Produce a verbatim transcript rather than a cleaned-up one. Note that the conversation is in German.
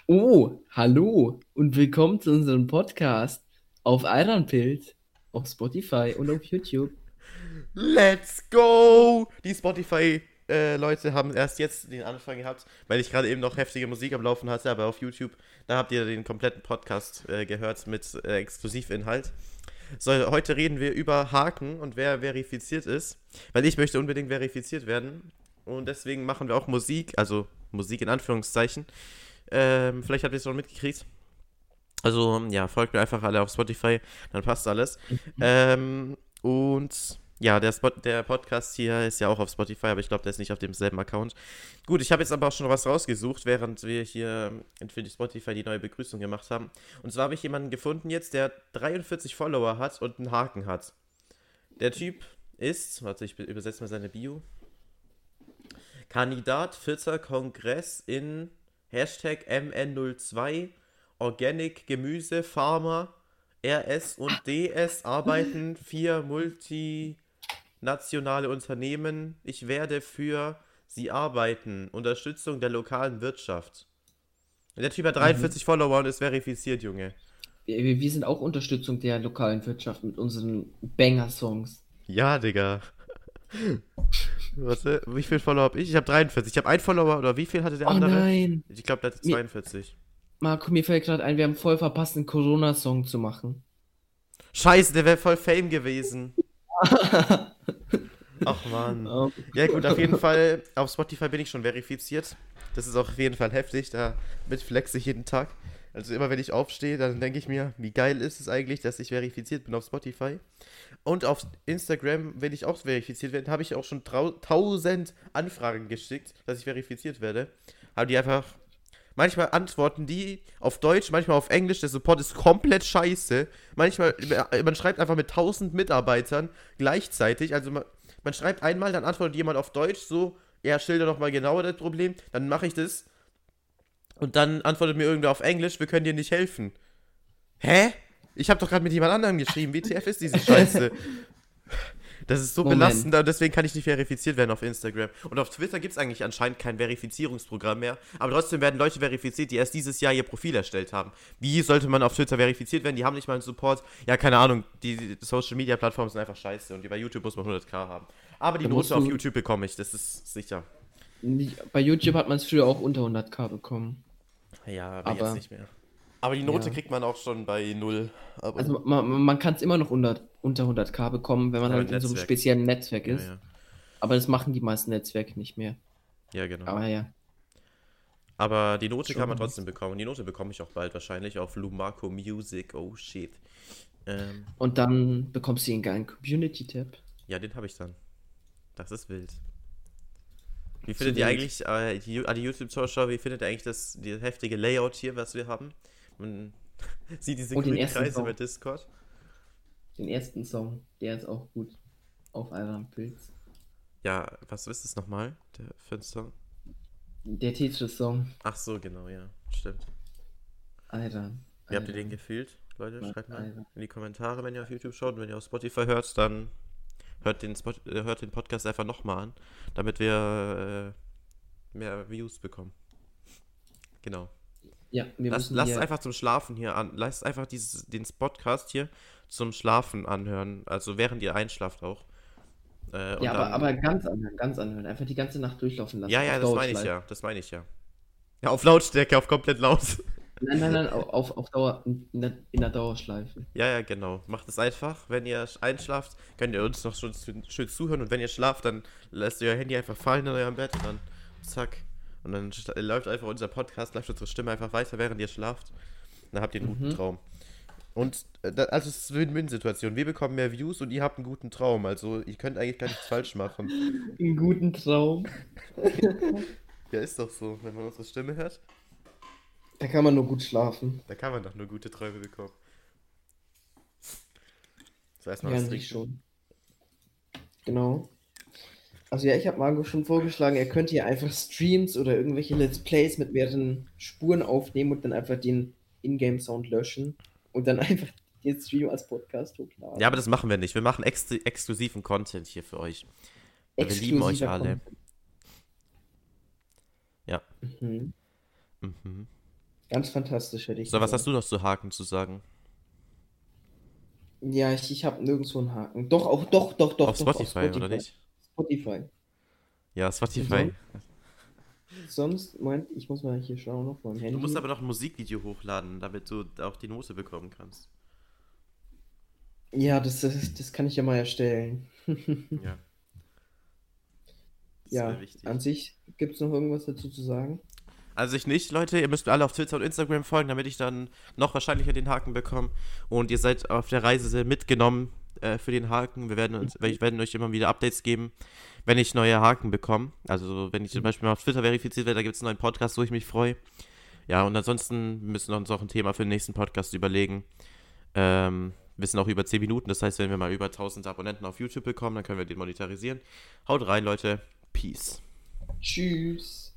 Oh, hallo und willkommen zu unserem Podcast auf Ironpilz, auf Spotify und auf YouTube. Let's go! Die Spotify-Leute haben erst jetzt den Anfang gehabt, weil ich gerade eben noch heftige Musik am Laufen hatte, aber auf YouTube, da habt ihr den kompletten Podcast äh, gehört mit äh, Exklusivinhalt. So, heute reden wir über Haken und wer verifiziert ist, weil ich möchte unbedingt verifiziert werden und deswegen machen wir auch Musik, also Musik in Anführungszeichen. Ähm, vielleicht habt ihr es schon mitgekriegt. Also, ja, folgt mir einfach alle auf Spotify, dann passt alles. Ähm, und ja, der, Spot, der Podcast hier ist ja auch auf Spotify, aber ich glaube, der ist nicht auf demselben Account. Gut, ich habe jetzt aber auch schon was rausgesucht, während wir hier für die Spotify die neue Begrüßung gemacht haben. Und zwar habe ich jemanden gefunden jetzt, der dreiundvierzig Follower hat und einen Haken hat. Der Typ ist, warte, ich übersetze mal seine Bio. Kandidat vierter Kongress in Hashtag M N null zwei Organic Gemüse Farmer R S und D S arbeiten vier multinationale Unternehmen. Ich werde für sie arbeiten. Unterstützung der lokalen Wirtschaft. Der Typ hat Mhm. dreiundvierzig Follower und ist verifiziert, Junge. Wir, wir sind auch Unterstützung der lokalen Wirtschaft mit unseren Banger-Songs. Ja, Digga. Warte, wie viel Follower habe ich? Ich habe dreiundvierzig. Ich habe einen Follower, oder wie viel hatte der Oh andere? nein! Ich glaube, der hatte Mir, zweiundvierzig. Marco, mir fällt gerade ein, wir haben voll verpasst, einen Corona-Song zu machen. Scheiße, der wäre voll Fame gewesen. Ach man. Oh. Ja gut, auf jeden Fall, auf Spotify bin ich schon verifiziert. Das ist auch auf jeden Fall heftig, da mit flexe ich jeden Tag. Also immer wenn ich aufstehe, dann denke ich mir, wie geil ist es eigentlich, dass ich verifiziert bin auf Spotify. Und auf Instagram, wenn ich auch verifiziert werde, habe ich auch schon tausend Anfragen geschickt, dass ich verifiziert werde. Haben die einfach, manchmal antworten die auf Deutsch, manchmal auf Englisch, der Support ist komplett scheiße. Manchmal, man schreibt einfach mit tausend Mitarbeitern gleichzeitig, also man, man schreibt einmal, dann antwortet jemand auf Deutsch, so, ja, schilder doch mal genauer das Problem, dann mache ich das und dann antwortet mir irgendwer auf Englisch, wir können dir nicht helfen. Hä? Ich habe doch gerade mit jemand anderem geschrieben, W T F ist diese Scheiße. Das ist so Moment. belastend, und deswegen kann ich nicht verifiziert werden auf Instagram. Und auf Twitter gibt es eigentlich anscheinend kein Verifizierungsprogramm mehr. Aber trotzdem werden Leute verifiziert, die erst dieses Jahr ihr Profil erstellt haben. Wie sollte man auf Twitter verifiziert werden? Die haben nicht mal einen Support. Ja, keine Ahnung. Die, die Social Media Plattformen sind einfach scheiße. Und bei YouTube muss man hunderttausend haben. Aber die Da musst Note auf du, YouTube bekomme ich, das ist sicher. nicht- bei YouTube hat man es früher auch unter hunderttausend bekommen. Ja, aber jetzt Aber, nicht mehr. Aber die Note ja. kriegt man auch schon bei null. Aber. Also man, man kann es immer noch unter, unter hunderttausend bekommen, wenn man Aber halt in so einem Netzwerk. speziellen Netzwerk Ja, ist. ja. Aber das machen die meisten Netzwerke nicht mehr. Ja, genau. Aber ja, Aber die Note kann man schon. trotzdem bekommen. Die Note bekomme ich auch bald wahrscheinlich auf Lumaco Music. Oh shit. Ähm, Und dann bekommst du einen geilen Community-Tab. ja, den habe ich dann. Das ist wild. Wie Zu findet ihr wild. eigentlich, äh, die, die YouTube-Zuschauer, wie findet ihr eigentlich das die heftige Layout hier, was wir haben? Man sieht diese Und den grünen ersten Kreise bei Song. Discord. Den ersten Song, der ist auch gut. Auf Iron Pilz. Ja, was ist es nochmal? Der für ein Song? Der Tetris-Song. Ach so, genau, ja. Stimmt. Iron. Wie habt ihr den Iron. gefühlt, Leute? Schreibt mal Iron. in die Kommentare, wenn ihr auf YouTube schaut. Und wenn ihr auf Spotify hört, dann hört den, Spot äh, hört den Podcast einfach nochmal an, damit wir äh, mehr Views bekommen. Genau. Ja, wir Lasst, müssen lasst hier. einfach zum Schlafen hier an. Lasst einfach dieses, den Podcast hier zum Schlafen anhören. Also während ihr einschlaft auch. Äh, Ja, und aber, dann. aber ganz anhören, ganz anhören. Einfach die ganze Nacht durchlaufen Ja, lassen. ja, Auf das meine ich Dauerschleife. ja. Das meine ich ja. Ja, auf Lautstärke, auf komplett laut. Nein, nein, nein, au- auf, auf Dauer, in der, in der Dauerschleife. Ja, ja, genau. Macht es einfach. Wenn ihr einschlaft, könnt ihr uns noch schon schön zuhören. Und wenn ihr schlaft, dann lasst ihr euer Handy einfach fallen in eurem Bett und dann zack. Und dann sta- läuft einfach unser Podcast, läuft unsere Stimme einfach weiter, während ihr schlaft. Dann habt ihr einen guten Mhm. Traum. Und äh, da, also es ist eine Win-Win-Situation. Wir bekommen mehr Views und ihr habt einen guten Traum. Also ihr könnt eigentlich gar nichts falsch machen. Einen guten Traum. Ja, ist doch so. Wenn man unsere Stimme hört, Da kann man nur gut schlafen. da kann man doch nur gute Träume bekommen. So, erstmal Ja, was an sich trinken. schon. Genau. Also ja, ich habe Marco schon vorgeschlagen, er könnte hier einfach Streams oder irgendwelche Let's Plays mit mehreren Spuren aufnehmen und dann einfach den Ingame-Sound löschen und dann einfach den Stream als Podcast Ja, aber hochladen. das machen wir nicht. Wir machen ex exklusiven Content hier für euch. Weil wir lieben euch Exklusiver alle. Content. Ja. Mhm. Mhm. Ganz fantastisch, hätte ich So, was hast gesagt. du noch zu Haken zu sagen? Ja, ich, ich habe nirgendwo einen Haken. Doch, auch, doch, doch, doch, Auf doch, auf Spotify, oder Spotify. nicht? Spotify. Ja, Und Spotify. sonst, sonst meint, ich muss mal hier schauen auf meinem Du musst Handy. aber noch ein Musikvideo hochladen, damit du auch die Note bekommen kannst. Ja, das, das, das kann ich ja mal erstellen. Ja, das wäre Ja, an wichtig. sich gibt es noch irgendwas dazu zu sagen? Also ich nicht, Leute. Ihr müsst mir alle auf Twitter und Instagram folgen, damit ich dann noch wahrscheinlicher den Haken bekomme. Und ihr seid auf der Reise mitgenommen äh, für den Haken. Wir werden, uns, wir werden euch immer wieder Updates geben, wenn ich neue Haken bekomme. Also wenn ich zum Beispiel mal auf Twitter verifiziert werde, da gibt es einen neuen Podcast, wo ich mich freue. Ja, und ansonsten müssen wir uns auch ein Thema für den nächsten Podcast überlegen. Ähm, wir sind auch über zehn Minuten. Das heißt, wenn wir mal über tausend Abonnenten auf YouTube bekommen, dann können wir den monetarisieren. Haut rein, Leute. Peace. Tschüss.